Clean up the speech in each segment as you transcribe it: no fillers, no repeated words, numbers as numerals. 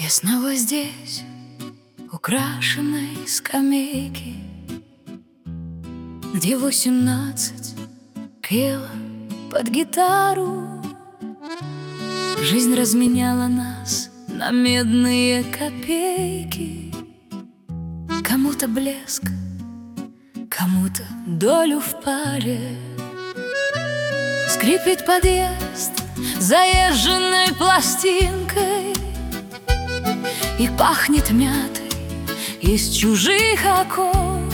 Я снова здесь, украшенной скамейки, где 18 пела под гитару. Жизнь разменяла нас на медные копейки. Кому-то блеск, кому-то долю в паре. Скрипит подъезд заезженной пластинкой, и пахнет мятой из чужих окон.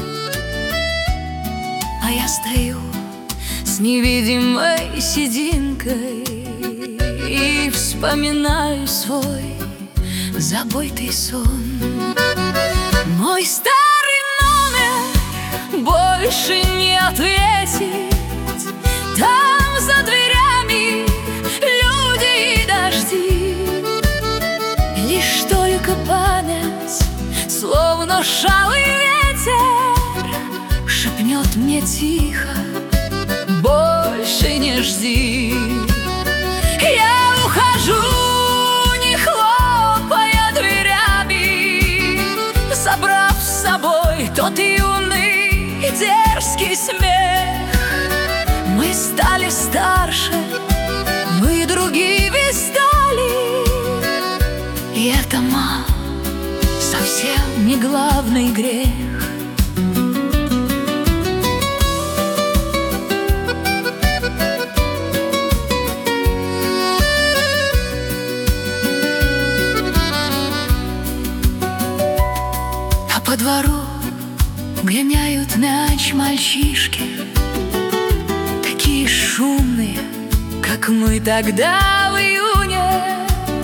А я стою с невидимой сединкой и вспоминаю свой забытый сон. Мой старый номер больше не ответить. Там за дверями люди и дожди. Лишь только память, словно шалый ветер, шепнет мне тихо: больше не жди. Я ухожу, не хлопая дверями, забрав с собой тот юный и дерзкий смех. Мы стали старше, мы другими стали, и это, мам, совсем не главный грех. А по двору гоняют мяч мальчишки, такие шумные, как мы тогда в июне.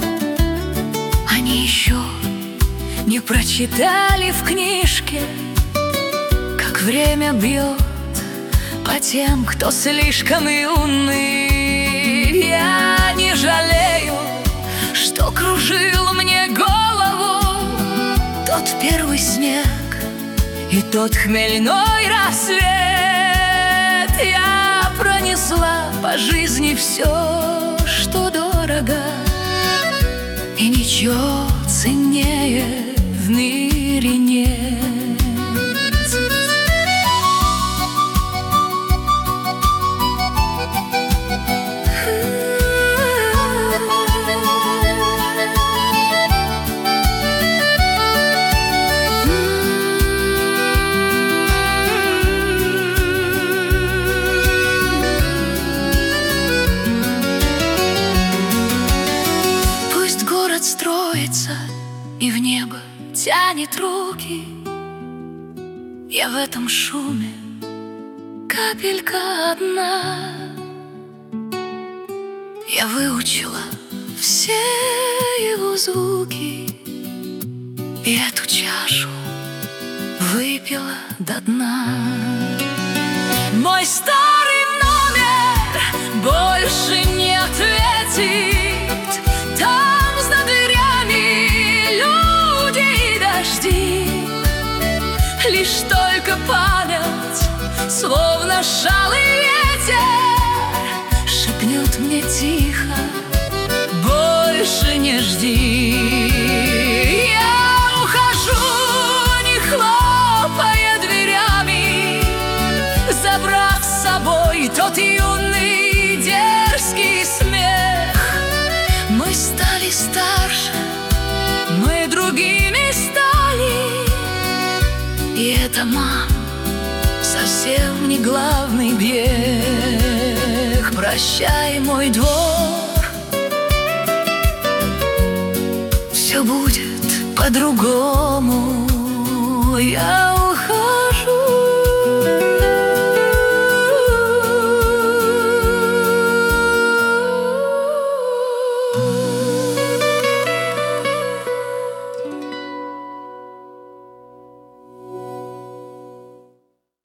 Они еще не прочитали в книжке, как время бьет по тем, кто слишком юный. Я не жалею, что кружил мне голову тот первый снег и тот хмельной рассвет. Я пронесла по жизни все, что дорого, и ничего ценнее в мире нет. Строится и в небо тянет руки. Я в этом шуме капелька одна. Я выучила все его звуки и эту чашу выпила до дна. Мой старый номер больше не ответит. Там за дверями люди и дожди. Лишь только память, словно шалый ветер, шепнет мне тихо: больше не жди. Я ухожу, не хлопая дверями, забрав с собой тот юный дерзкий смех. Мы стали старше, мы другими стали, и это, мам, совсем не главный грех. Прощай, мой двор, все будет по-другому. Я